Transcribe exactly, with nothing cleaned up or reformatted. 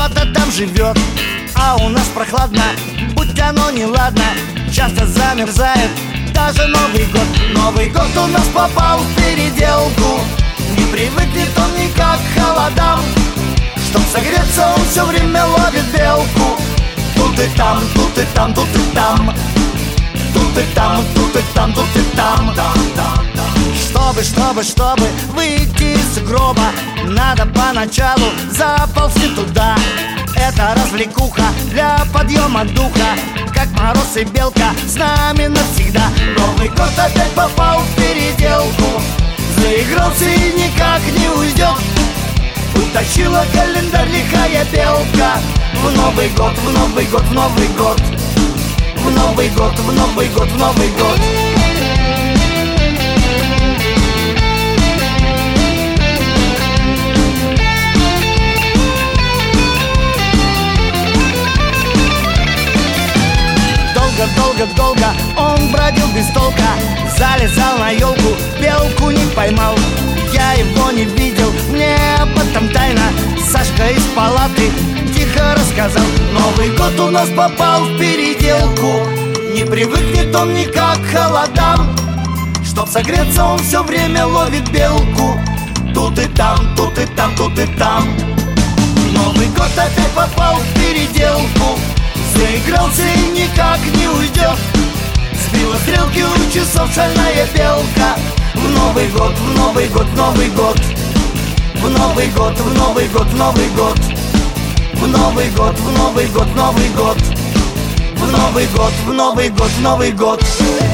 кто-то там живет, а у нас прохладно, будь оно неладно, часто замерзает даже Новый год. Новый год у нас попал в переделку, не привыкнет он никак к холодам. Чтоб согреться, он все время ловит белку. Тут и там, тут и там, тут и там, тут и там, тут и там, тут и там. Чтобы, чтобы, чтобы выйти из гроба, надо поначалу заползти туда. Это развлекуха для подъема духа, как мороз и белка с нами навсегда. Новый год опять попал в переделку, заигрался и никак не уйдет. Утащила календарь лихая белка в Новый год, в Новый год, в Новый год, в Новый год, в Новый год, в Новый год. Долго-долго-долго он бродил без толка, залезал на елку, белку не поймал. Я его не видел, мне об этом тайна Сашка из палаты тихо рассказал. Новый год у нас попал в переделку, не привыкнет он никак к холодам. Чтоб согреться, он все время ловит белку. Тут и там, тут и там, тут и там. Новый год опять попал в переделку, заигрался и никак не уйдет. Сбила стрелки у часов шальная белка. В Новый год, в Новый год, в Новый год, в Новый год, в Новый год, в Новый год, в Новый год, в Новый год, в Новый год, в Новый год, в Новый год, в Новый год.